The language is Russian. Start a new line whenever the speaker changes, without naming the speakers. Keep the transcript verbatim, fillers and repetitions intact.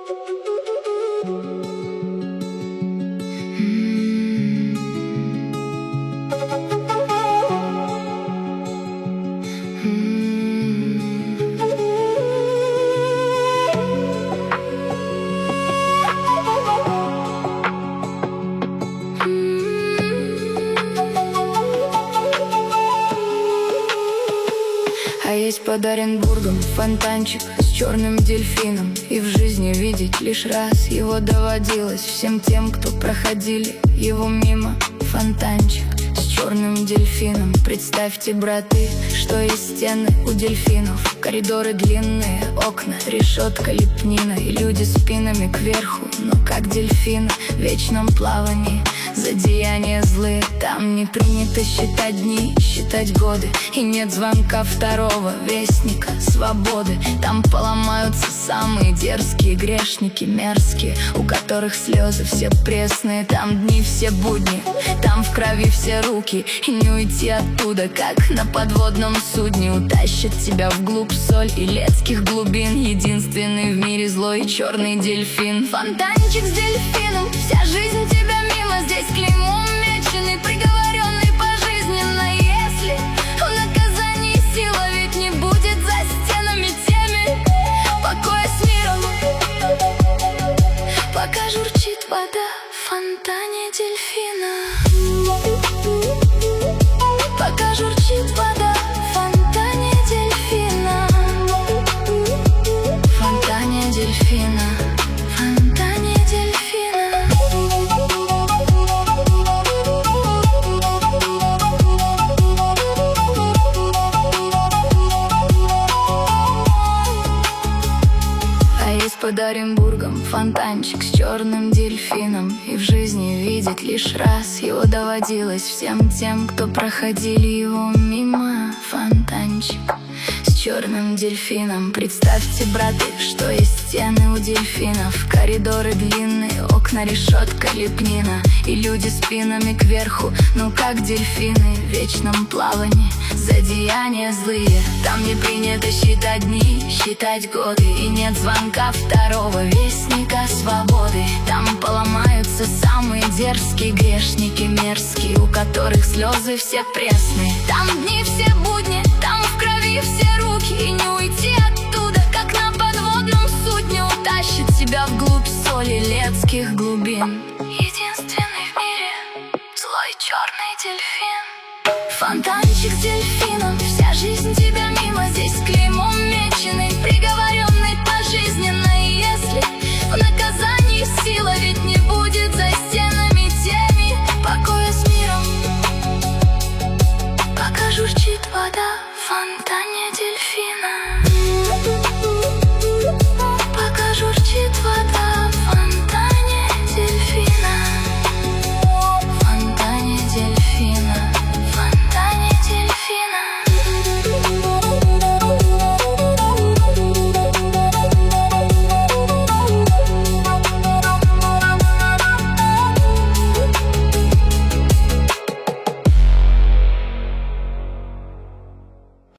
А есть под Оренбургом фонтанчик с черным дельфином, и в жизни видеть лишь раз его доводилось всем тем, кто проходили его мимо. Фонтанчик с черным дельфином. Представьте, браты, что есть стены у дельфинов, коридоры длинные, окна, решетка, лепнина, и люди спинами кверху, но как дельфины в вечном плавании. За деяния злые там не принято считать дни, считать годы, и нет звонка второго вестника свободы. Там поломаются самые дерзкие грешники, мерзкие, у которых слезы все пресные. Там дни все будни, там в крови все руки, и не уйти оттуда, как на подводном судне. Утащат тебя вглубь соль и летских глубин. Единственный в мире злой черный дельфин. Фонтанчик с дельфином, вся жизнь тебя мимо. Здесь клеймом меченый, приговоренный пожизненно. Если в наказании сила, ведь не будет за стенами теми покоя с миром. Пока журчит вода в фонтане дельфина. Пока журчит вода в фонтане дельфина. В фонтане дельфина. В фонтане дельфина. А есть под Оренбургом фонтанчик с черным дельфином, и в жизни видеть лишь раз его доводилось всем тем, кто проходили его мимо. Фонтанчик с черным дельфином. Представьте, браты, что есть стены у дельфинов, коридоры длинные, окна, решетка, лепнина, и люди спинами кверху, ну как дельфины в вечном плавании. За деяния злые там не принято считать дни, считать годы, и нет звонка второго вестника свободы. Там поломаются самые дерзкие грешники, мерзкие, у которых слезы все пресные. Там дни все будни, там в крови все руки, и не уйти оттуда, как на подводном судне. Утащит тебя вглубь соли летских глубин. Единственный в мире злой черный дельфин. Фонтанчик с дельфином,